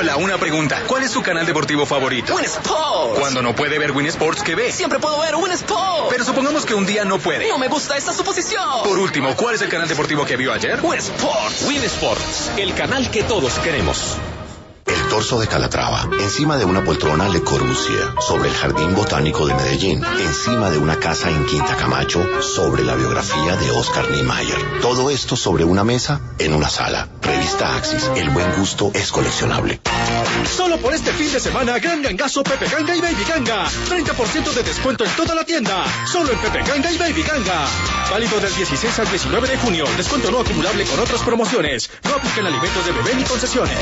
Hola, una pregunta. ¿Cuál es su canal deportivo favorito? Win Sports. Cuando no puede ver Win Sports, ¿qué ve? Siempre puedo ver Win Sports. Pero supongamos que un día no puede. No me gusta esta suposición. Por último, ¿cuál es el canal deportivo que vio ayer? Win Sports. Win Sports, el canal que todos queremos. El torso de Calatrava, encima de una poltrona Le Corbusier, sobre el Jardín Botánico de Medellín, encima de una casa en Quinta Camacho, sobre la biografía de Oscar Niemeyer. Todo esto sobre una mesa, en una sala. Revista Axis, el buen gusto es coleccionable. Solo por este fin de semana, gran gangazo Pepe Ganga y Baby Ganga. 30% de descuento en toda la tienda. Solo en Pepe Ganga y Baby Ganga. Válido del 16 al 19 de junio. Descuento no acumulable con otras promociones. No aplican alimentos de bebé ni concesiones.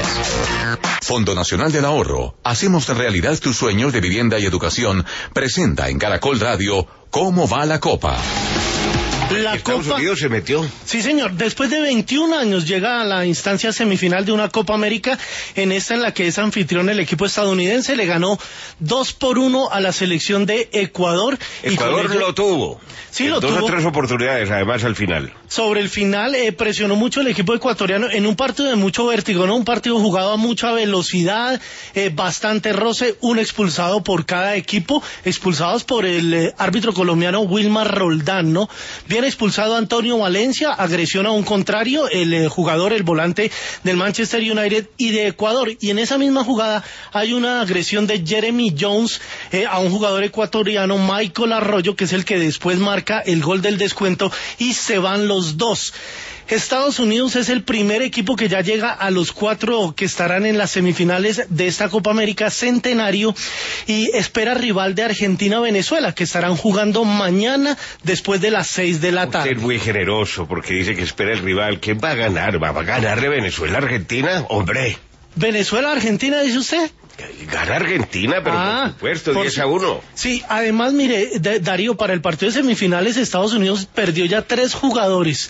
Fondo Nacional del Ahorro. Hacemos realidad tus sueños de vivienda y educación. Presenta en Caracol Radio ¿Cómo va la Copa? La Estados Copa Unidos se metió. Sí, señor. Después de 21 años llega a la instancia semifinal de una Copa América, en esta en la que es anfitrión el equipo estadounidense. Le ganó 2-1 a la selección de Ecuador. Ecuador lo tuvo. Sí, lo tuvo. 2 o 3 oportunidades, además, al final. Sobre el final, presionó mucho el equipo ecuatoriano en un partido de mucho vértigo, ¿no? Un partido jugado a mucha velocidad, bastante roce, un expulsado por cada equipo, expulsados por el árbitro colombiano Wilmar Roldán, ¿no? Bien expulsado Antonio Valencia, agresión a un contrario, el jugador, el volante del Manchester United y de Ecuador. Y en esa misma jugada hay una agresión de Jeremy Jones a un jugador ecuatoriano, Michael Arroyo, que es el que después marca el gol del descuento y se van los dos. Estados Unidos es el primer equipo que ya llega a los 4 que estarán en las semifinales de esta Copa América Centenario y espera rival de Argentina-Venezuela, que estarán jugando mañana después de las 6 de la tarde. Usted es muy generoso porque dice que espera el rival. ¿Quién va a ganar? ¿Va a ganarle Venezuela-Argentina? ¡Hombre! ¿Venezuela-Argentina, dice usted? Gana Argentina, pero por supuesto, 10-1. Sí, además, mire, Darío, para el partido de semifinales, Estados Unidos perdió ya 3 jugadores.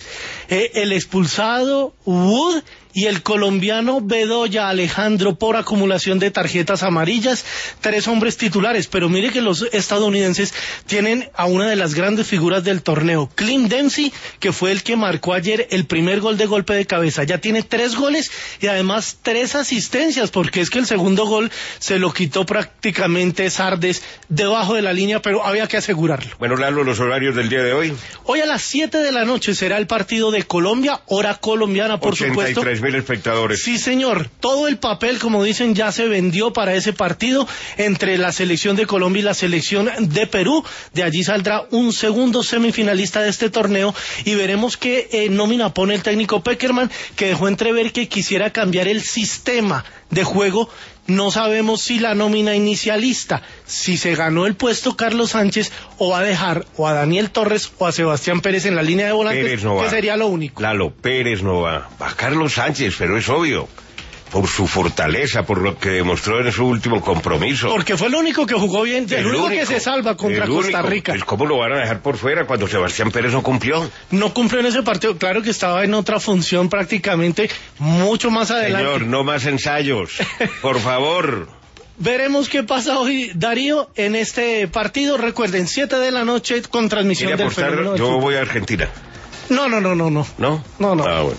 El expulsado Wood y el colombiano Bedoya Alejandro por acumulación de tarjetas amarillas, 3 hombres titulares. Pero mire que los estadounidenses tienen a una de las grandes figuras del torneo, Clint Dempsey, que fue el que marcó ayer el primer gol de golpe de cabeza. Ya tiene 3 goles y además 3 asistencias, porque es que el segundo gol se lo quitó prácticamente Sardes debajo de la línea, pero había que asegurarlo. Bueno, Lalo, los horarios del día de hoy. Hoy a las 7 de la noche será el partido de Colombia, hora colombiana, por supuesto. 83.000 espectadores. Sí, señor. Todo el papel, como dicen, ya se vendió para ese partido entre la selección de Colombia y la selección de Perú. De allí saldrá un segundo semifinalista de este torneo y veremos qué nómina pone el técnico Pekerman, que dejó entrever que quisiera cambiar el sistema de juego. No sabemos si la nómina inicialista, si se ganó el puesto Carlos Sánchez, o va a dejar o a Daniel Torres o a Sebastián Pérez en la línea de volantes, Pérez no va. Que sería lo único. Lalo, Pérez no va. Va Carlos Sánchez, pero es obvio. Por su fortaleza, por lo que demostró en su último compromiso. Porque fue el único que jugó bien, el único que se salva contra Costa Rica. Pues ¿cómo lo van a dejar por fuera cuando Sebastián Pérez no cumplió? No cumplió en ese partido, claro que estaba en otra función prácticamente mucho más adelante. Señor, no más ensayos, por favor. Veremos qué pasa hoy, Darío, en este partido. Recuerden, 7 de la noche con transmisión del fenómeno. Yo voy a Argentina. No. ¿No? No. Ah, bueno.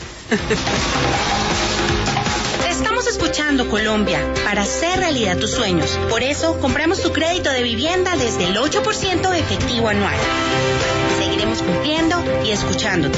Estamos escuchando Colombia para hacer realidad tus sueños. Por eso, compramos tu crédito de vivienda desde el 8% efectivo anual. Seguiremos cumpliendo y escuchándote.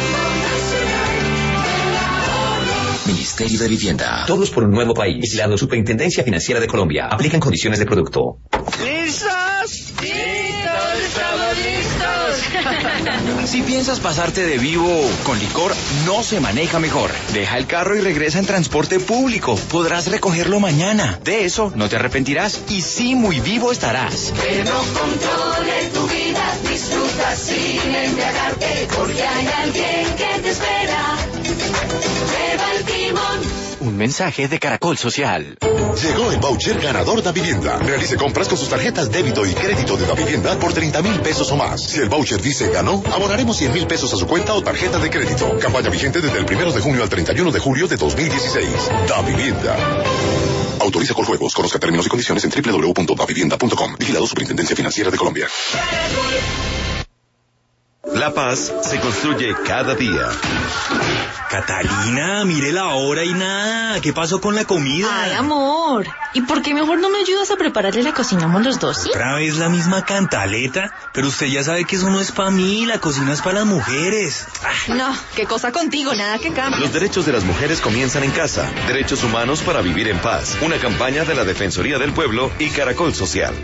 Ministerio de Vivienda. Todos por un nuevo país. Vigilado Superintendencia Financiera de Colombia. Aplican condiciones de producto. ¿Listos? ¡Listos! ¡Estamos listos! Si piensas pasarte de vivo con licor, no se maneja mejor. Deja el carro y regresa en transporte público. Podrás recogerlo mañana. De eso no te arrepentirás y sí muy vivo estarás. Que no controle tu vida, disfruta sin embriagarte, porque hay alguien que te espera. Lleva el timón. Un mensaje de Caracol Social. Llegó el voucher ganador Da Vivienda. Realice compras con sus tarjetas débito y crédito de Da Vivienda por 30.000 pesos o más. Si el voucher dice ganó, abonaremos 100.000 pesos a su cuenta o tarjeta de crédito. Campaña vigente desde el 1 de junio al 31 de julio de 2016. Da Vivienda. Autoriza Coljuegos. Conozca términos y condiciones en www.davivienda.com. Vigilado Superintendencia Financiera de Colombia. La paz se construye cada día. Catalina, mire la hora y nada. ¿Qué pasó con la comida? Ay, amor. ¿Y por qué mejor no me ayudas a prepararle la cocinamos los dos, sí? ¿Otra vez la misma cantaleta? Pero usted ya sabe que eso no es para mí, la cocina es para las mujeres. No, qué cosa contigo, nada que cambie. Los derechos de las mujeres comienzan en casa. Derechos humanos para vivir en paz. Una campaña de la Defensoría del Pueblo y Caracol Social.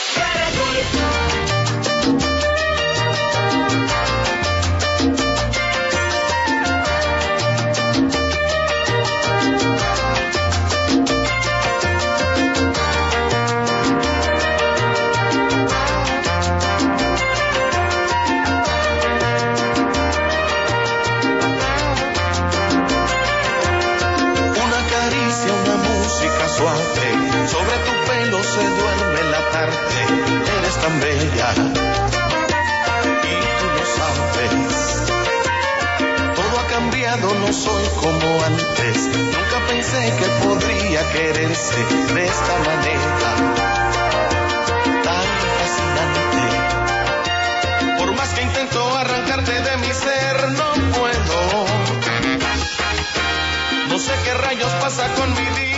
Sobre tu pelo se duerme la tarde, eres tan bella y tú lo sabes. Todo ha cambiado, no soy como antes. Nunca pensé que podría quererse de esta manera tan fascinante. Por más que intento arrancarte de mi ser, no puedo. No sé qué rayos pasa con mi dignidad.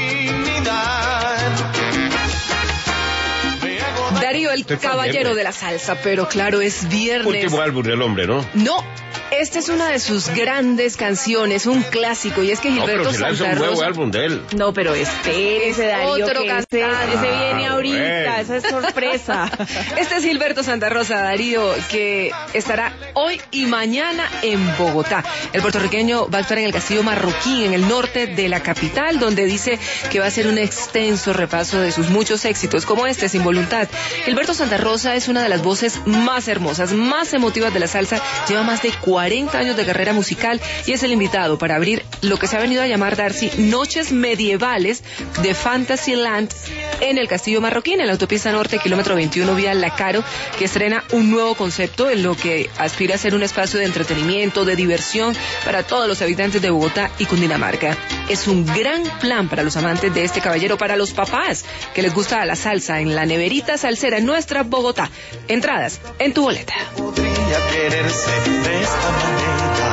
Darío, el caballero de la salsa, pero claro, es viernes. Último álbum del hombre, ¿no? No, esta es una de sus grandes canciones, un clásico, y es que Gilberto Santa Rosa... un nuevo álbum de él. No, pero espérese, Darío, otro que ese viene ahorita, bueno. esa es sorpresa. Este es Gilberto Santa Rosa, Darío, que estará hoy y mañana en Bogotá. El puertorriqueño va a actuar en el Castillo Marroquín, en el norte de la capital, donde dice que va a hacer un extenso repaso de sus muchos éxitos, como este, Sin Voluntad. Gilberto Santa Rosa es una de las voces más hermosas, más emotivas de la salsa, lleva más de 40 años de carrera musical y es el invitado para abrir lo que se ha venido a llamar, Darcy, Noches Medievales de Fantasyland en el Castillo Marroquín, en la autopista norte, kilómetro 21, vía La Caro, que estrena un nuevo concepto en lo que aspira a ser un espacio de entretenimiento, de diversión para todos los habitantes de Bogotá y Cundinamarca. Es un gran plan para los amantes de este caballero, para los papás que les gusta la salsa, en la neverita salsera en nuestra Bogotá. Entradas en tu boleta. Podría quererse de esta manera.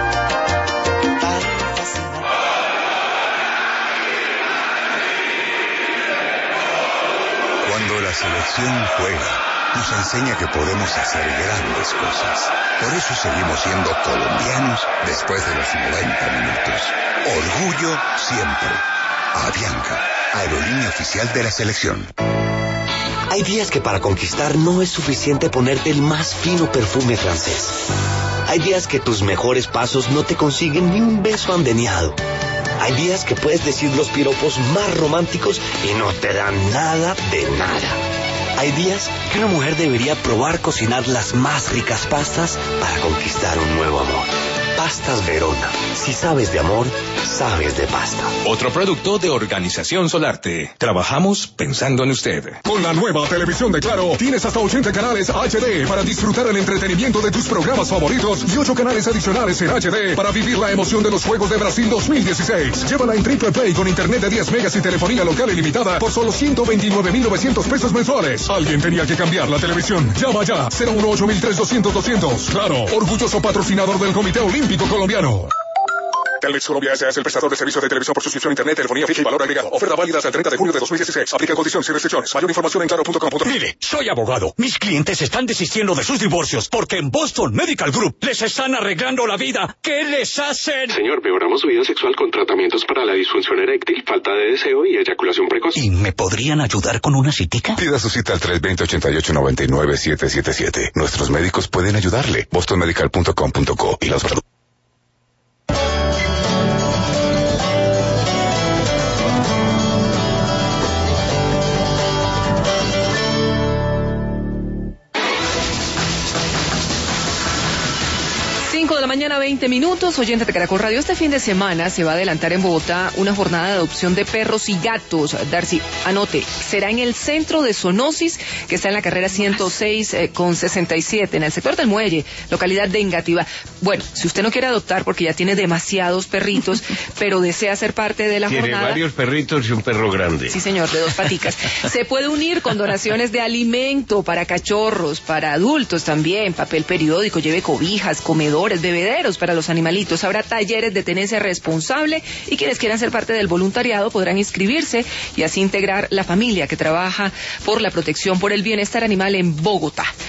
Cuando la selección juega, nos enseña que podemos hacer grandes cosas. Por eso seguimos siendo colombianos después de los 90 minutos. Orgullo siempre. Avianca, aerolínea oficial de la selección. Hay días que para conquistar no es suficiente ponerte el más fino perfume francés. Hay días que tus mejores pasos no te consiguen ni un beso andeneado. Hay días que puedes decir los piropos más románticos y no te dan nada de nada. Hay días que una mujer debería probar cocinar las más ricas pastas para conquistar un nuevo amor. Pastas Verona. Si sabes de amor, sabes de pasta. Otro producto de Organización Solarte. Trabajamos pensando en usted. Con la nueva televisión de Claro, tienes hasta 80 canales HD para disfrutar el entretenimiento de tus programas favoritos y 8 canales adicionales en HD para vivir la emoción de los Juegos de Brasil 2016. Llévala en Triple Play con internet de 10 megas y telefonía local ilimitada por solo 129,900 pesos mensuales. Alguien tenía que cambiar la televisión. Llama ya, 018-300-200. Claro, orgulloso patrocinador del Comité Olímpico Colombiano. Telmex Colombia S.A. es el prestador de servicios de televisión por suscripción, internet, telefonía fija y valor agregado. Oferta válida hasta el 30 de junio de 2016. Aplica condiciones y restricciones. Mayor información en claro.com. Mire, soy abogado. Mis clientes están desistiendo de sus divorcios porque en Boston Medical Group les están arreglando la vida. ¿Qué les hacen? Señor, mejoramos su vida sexual con tratamientos para la disfunción eréctil, falta de deseo y eyaculación precoz. ¿Y me podrían ayudar con una citica? Pida su cita al 320-8899-777. Nuestros médicos pueden ayudarle. bostonmedical.com.co y los productos. De la mañana, 20 8:20. Oyente de Caracol Radio, este fin de semana se va a adelantar en Bogotá una jornada de adopción de perros y gatos. Darcy, anote, será en el centro de zoonosis, que está en la carrera 106 con 67, en el sector del Muelle, localidad de Engativá. Bueno, si usted no quiere adoptar porque ya tiene demasiados perritos, pero desea ser parte de la jornada... Tiene varios perritos y un perro grande. Sí, señor, de 2 paticas. Se puede unir con donaciones de alimento para cachorros, para adultos también, papel periódico, lleve cobijas, comedores, bebederos para los animalitos. Habrá talleres de tenencia responsable y quienes quieran ser parte del voluntariado podrán inscribirse y así integrar la familia que trabaja por la protección por el bienestar animal en Bogotá.